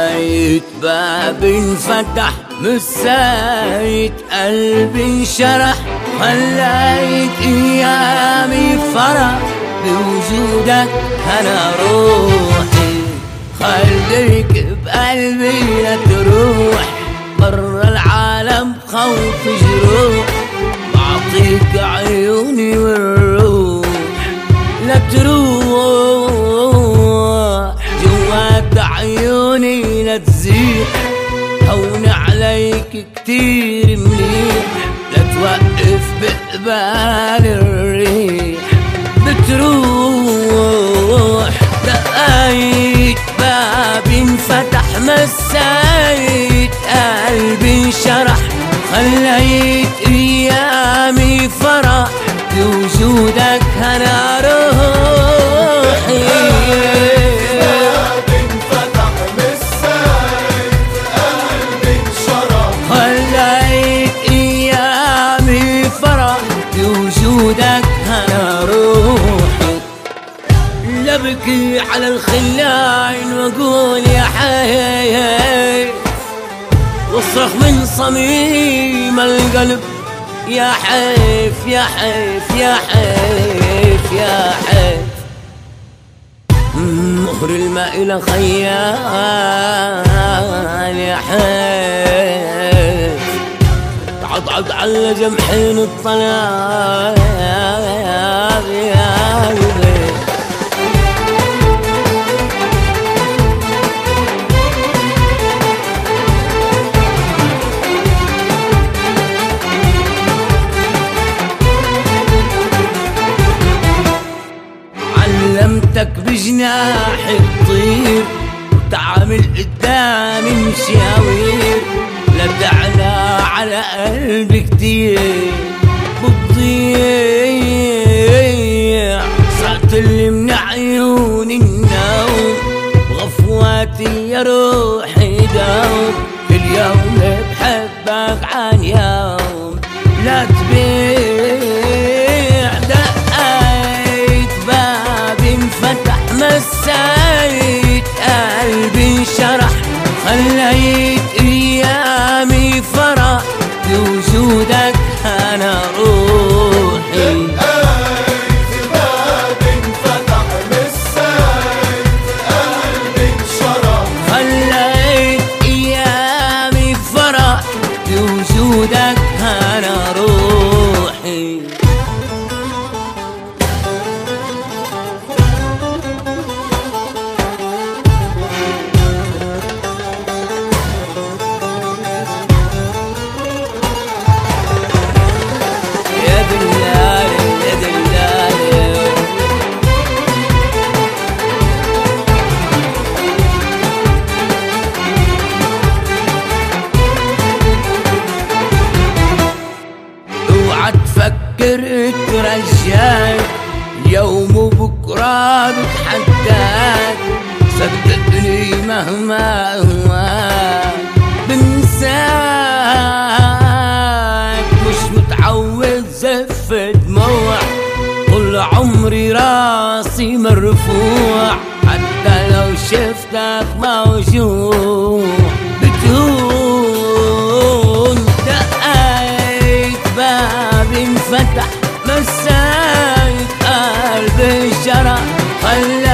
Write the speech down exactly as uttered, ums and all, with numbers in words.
لقيت باب انفتح مسيت قلبي انشرح، خليت ايامي فرح بوجودك انا روحي. خليك بقلبي لا تروح برا العالم خوف جروح، بعطيك عيوني والروح لا تروح جوات عيوني لا تزيح. هون عليك كتير منيح لا توقف بقبال الريح. بتروح دقيت بابي انفتح مسيت قلبي انشرح، خليت ايامي فرح بوجودك انا روحي. بوجودك انا روحي. لبكي على الخلاين واقول يا حي، واصرخ من صميم القلب يا حيف يا حيف يا حيف يا حيف. مهر الماء الى خيال يا حيف، عضعض على جمحين الطلاب يا قلبي. علمتك بجناحي تطير وتعامل قدامي مشاوير، لا تعلى على قلبي كتير بتضيع. صرت اللي من عيوني النوم بغفواتي يا روحي دوم. كل يوم بحبك عن يوم لا تبيع. دقيت بابي انفتح مسيت قلبي انشرح، خليت ايامي فرح بوجودك انا روحي. دقيت بابي انفتح مسيت قلبي انشرح، خليت ايامي فرح بوجودك انا روحي. تفكر ترجاك يوم وبكرة بتحداك، صدقني مهما هواك بنساك. مش متعود زف دموع طول عمري راسي مرفوع، حتى لو شفتك موجوع بتهون. دقيت بابي انفتح مسيت قلبي انشرح، خلى